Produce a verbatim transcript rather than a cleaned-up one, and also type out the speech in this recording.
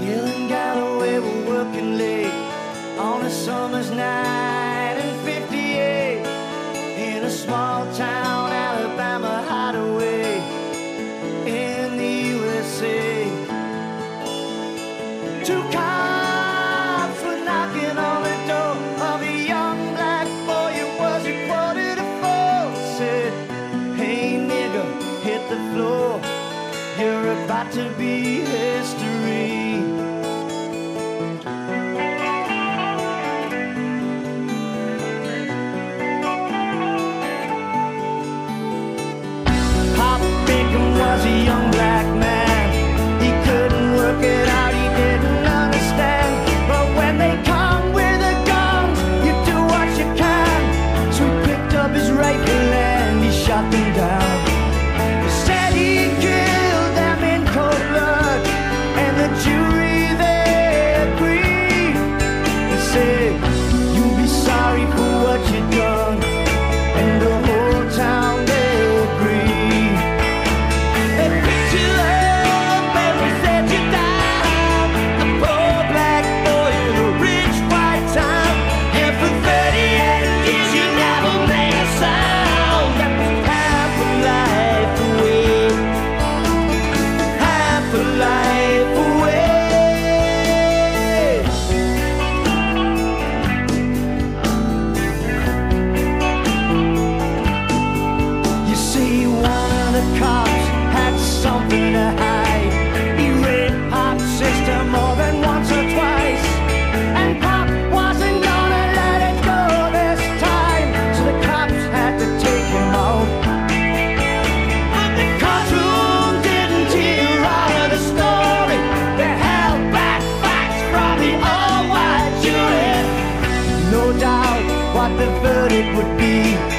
Hill and Galloway were working late on a summer's night in fifty-eight in a small town Alabama hideaway in the U S A. Two cops were knocking on the door of a young black boy. It was a quarter to four. Said, "Hey nigga, hit the floor. You're about to be history." Pop Bacon was a young black man. He couldn't work it out, he didn't understand. But when they come with the guns, you do what you can. So he picked up his rifle and he shot them down. He said he killed them in cold blood, and the jury, they agreed. He said, "You'll be sorry for what you done," and the whole town, they agreed. They picked you up and we said you down, a poor black boy in a rich white town. And for thirty-eight years you never made a sound. That was half a life away, half a life away. You see, one of the cops had something to hide. He raped Pop's sister more than once or twice, and Pop wasn't gonna let it go this time. So the cops had to take him out. But the courtroom didn't hear all of the story. They held back facts from the all-white jury. No doubt what the verdict would be.